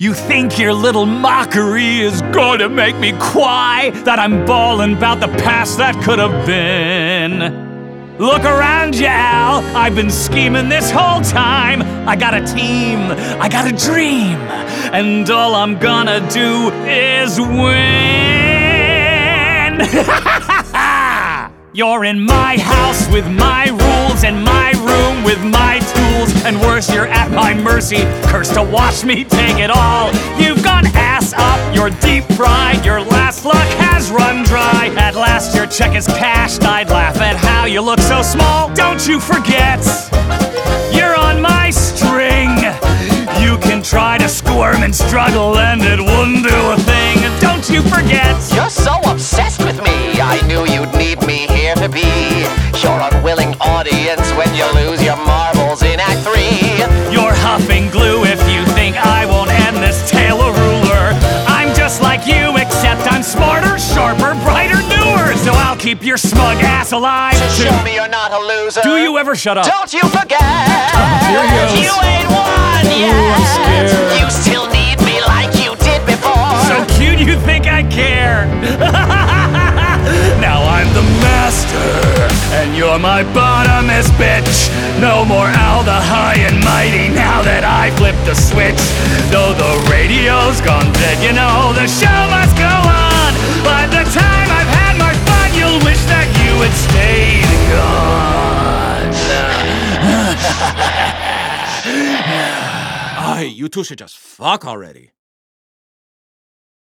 You think your little mockery is gonna make me cry? That I'm bawling about the past that could have been? Look around you, Al. I've been scheming this whole time. I got a team, I got a dream, and all I'm gonna do is win. You're in my house with my rules, and my room with my tools, and worse, you're at my mercy, cursed to watch me take it all. You've gone ass up, you're deep fried, your last luck has run dry. At last your check is cashed, I'd laugh at how you look so small. Don't you forget, you're on my string. You can try to squirm and struggle and it wouldn't do a thing. Don't you forget, you're so obsessed with me, I knew you'd need me here to be your unwilling audience when you lose your marbles in Act 3. You're huffing glue if you think I won't end this tale a ruler. I'm just like you, except I'm smarter, sharper, brighter, newer. So I'll keep your smug ass alive to show me you're not a loser. Do you ever shut up? Don't you forget, here he goes. You ain't won yet. Ooh, I'm scared. You still need me like you did before. So cute you think I care. Now I'm the master, and you're my bottomest bitch. No more Al the high and mighty now that I flipped the switch. Though the radio's gone dead, you know the show must go on. By the time I've had my fun, you'll wish that you had stayed gone. You two should just fuck already.